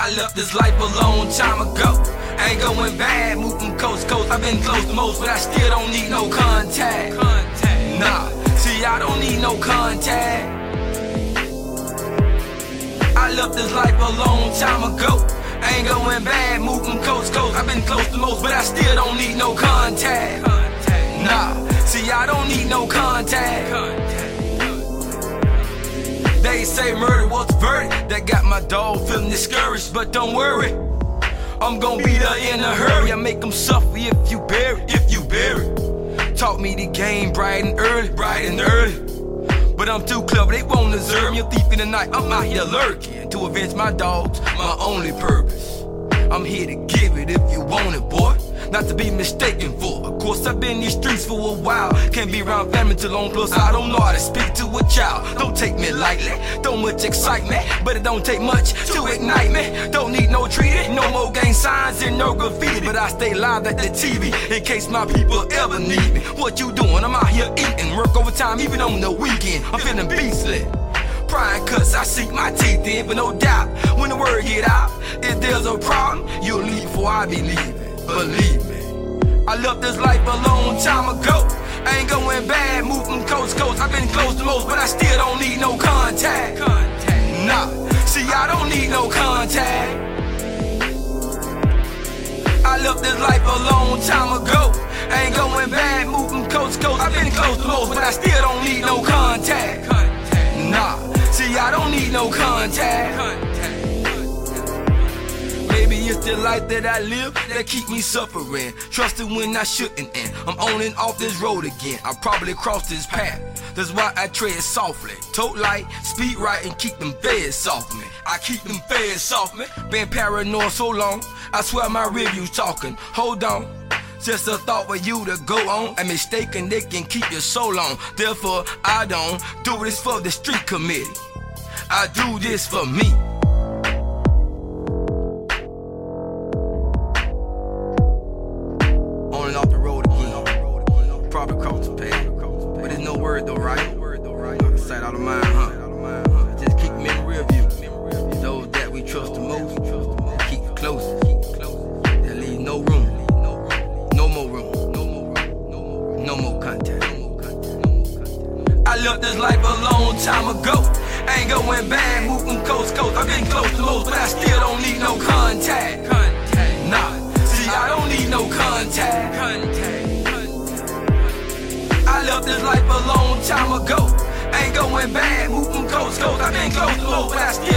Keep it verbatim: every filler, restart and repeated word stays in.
I left this life a long time ago. I ain't going bad, moving coast to coast. I've been close to most, but I still don't need no contact. Nah, see, I don't need no contact. I left this life a long time ago. I ain't going bad, moving coast to coast. I've been close to most, but I still don't need no contact. Nah, see, I don't need no contact. They say murder was the verdict. That got my dog feeling discouraged, but don't worry, I'm gon' be there in a hurry. I make them suffer if you bury, if you bury. Taught me the game bright and early, bright and early. But I'm too clever, they won't deserve me. A thief in the night, I'm out here lurking to avenge my dogs, my only purpose. I'm here to give it if you want it, boy. Not to be mistaken for. Of course, I've been in these streets for a while. Can't be around family too long, plus I don't know how to speak to a child. Don't take me lightly, don't much excitement, but it don't take much to ignite me. Don't need no treaty, no more gang signs and no graffiti. But I stay live at the T V in case my people ever need me. What you doing? I'm out here eating, work overtime even on the weekend. I'm feeling beastly. Prying cuts, I sink my teeth in, but no doubt, when the word get out, if there's a problem, you'll leave before I be leaving. Believe me, I left this life a long time ago. I ain't going bad, moving coast to coast. I've been close to most, but I still don't need no contact. Nah, see, I don't need no contact. I left this life a long time ago. I ain't going bad, moving coast to coast. I've been close to most, but I still don't need no contact. Nah, see, I don't need no contact. Maybe it's the life that I live that keep me suffering, trusting when I shouldn't, and I'm on and off this road again. I probably crossed this path, that's why I tread softly. Tote light, speed right, and keep them feds off me. I keep them feds off me. Been paranoid so long, I swear my review's talking. Hold on, just a thought for you to go on. A mistaken, they can keep you so long. Therefore, I don't do this for the street committee. I do this for me. On and off the road again. Probably cross the path. But there's no word though, right? Out of sight, out of mind, huh? Just keep them in the rear view. Those that we trust the most, keep it close. There leaves no room. No more room. No more contact. I left this life a long time ago. I ain't going bad, moving coast to coast. I've been close to most, but I still don't need no contact. Nah, see, I don't need no contact. I left this life a long time ago. I ain't going bad, moving coast to coast. I've been close to most, but I still